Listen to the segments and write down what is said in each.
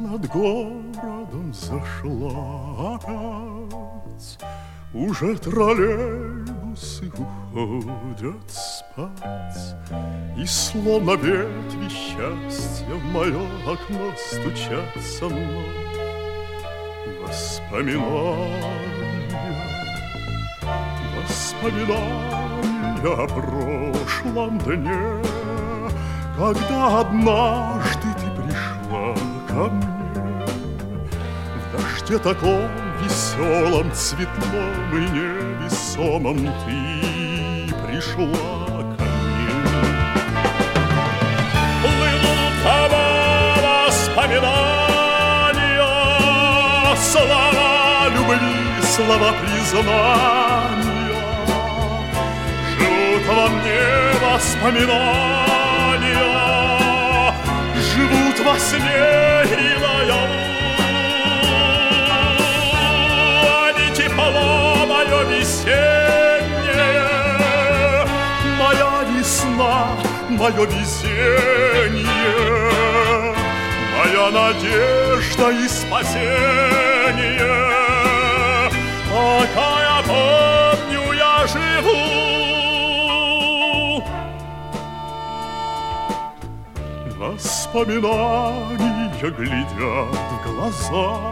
над городом зашла опять. Уже троллейбусы уходят спать, и словно ветви счастья в мое окно стучатся вновь воспоминания о прошлом дне, когда однажды ты пришла ко мне в дожде таком веселом, цветном и невесомом. Ты пришла ко мне. Плывут воспоминания, слова любви, слова признания. Живут во мне воспоминания, живут во сне и наяву. Они тепло мое весеннее, моя весна, мое везение, моя надежда и спасение. Пока я помню, я живу. Воспоминания глядят в глаза,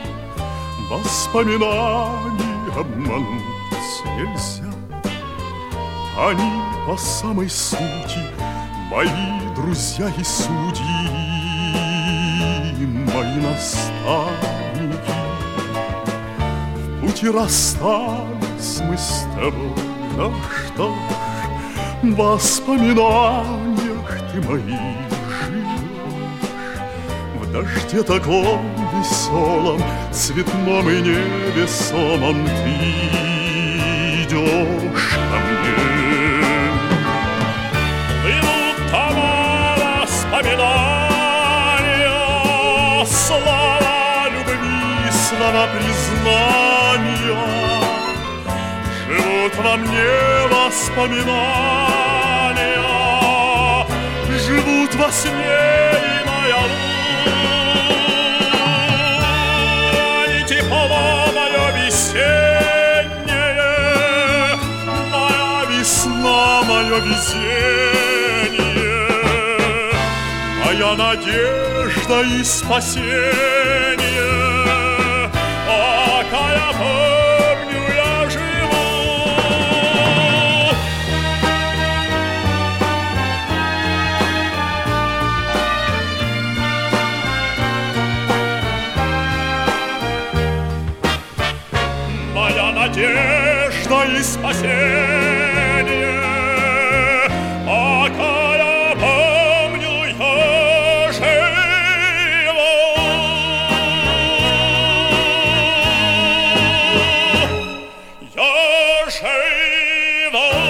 воспоминаний обмануть нельзя. Они по самой сути мои друзья и судьи, мои наставники. В пути расстались мы с тобой, да что ж, в воспоминаниях ты моих в дожде таком веселом, цветном и невесомом. Ты идешь ко мне. Плывут тома воспоминания, слова любви, слова признания. Живут во мне воспоминания, живут во сне и наяву. Мое весеннее, моя весна, мое везение, моя надежда и спасение. Пока я помню, я живу. Надежда и спасение, пока я помню, я живу. Я живу.